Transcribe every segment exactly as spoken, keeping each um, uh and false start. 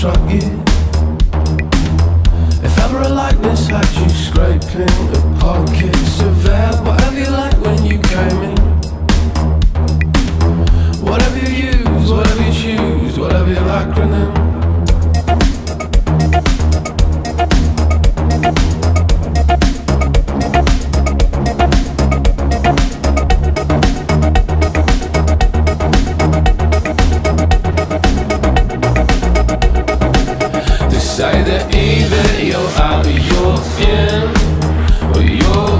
struck you? If ever a likeness had you scraping the pockets of air, whatever you like when you came in, whatever you use, whatever you choose, whatever your acronym. Say that either you're out or you're in, or you're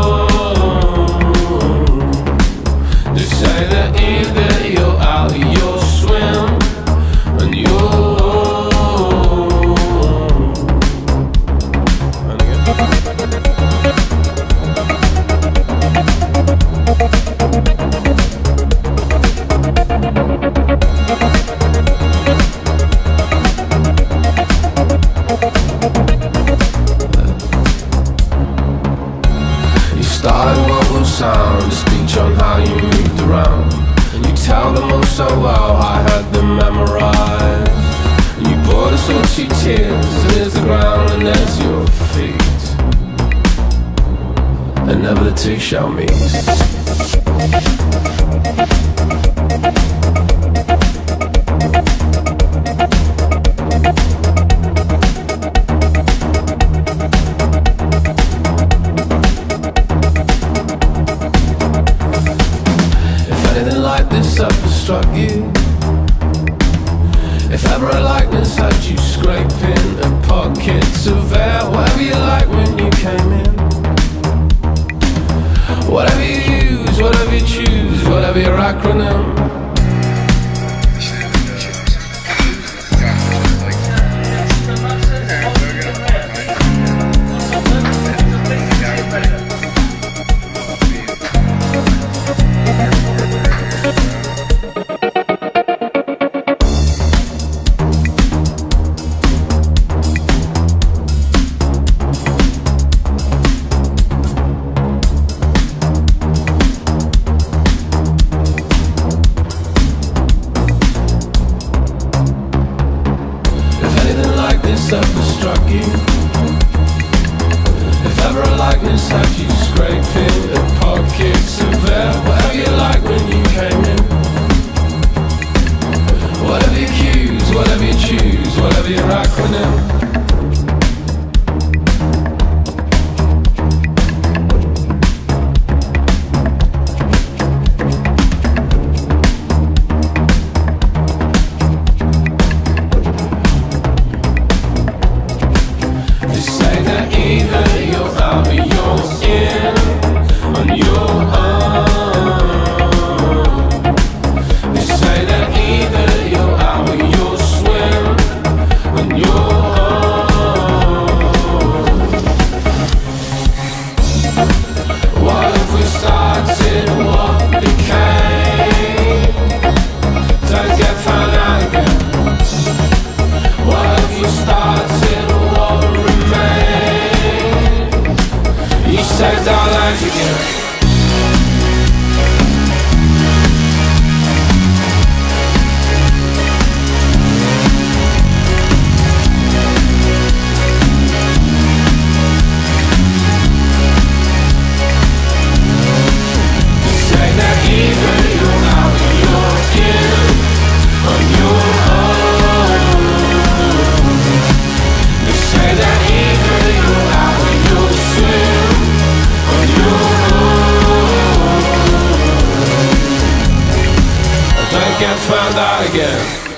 on. They say that either you're out or you're swim, and you're on. Started what will sound a speech on how you moved around, and you tell them all so well, I had them memorized. And you poured us all two tears, and there's the ground and there's your feet, and never the two shall meet. Like this ever struck you? If ever a likeness had you scraping the pockets of air, whatever you like when you came in, whatever you use, whatever you choose, whatever your acronym. This ever struck you? If ever a likeness had you scraping the pockets of air, whatever you like when you came in, whatever you choose, whatever you choose, whatever your acronym. Either you're out or you're in, on your own. They say that either you're out or you're swim, on your own. What if we started what became? Don't get found out again. What if we started what remained? You saved our lives again. You say that either you're out or you're in, on your own. You say that either you're out or you're swim, on your own. Don't get found out again.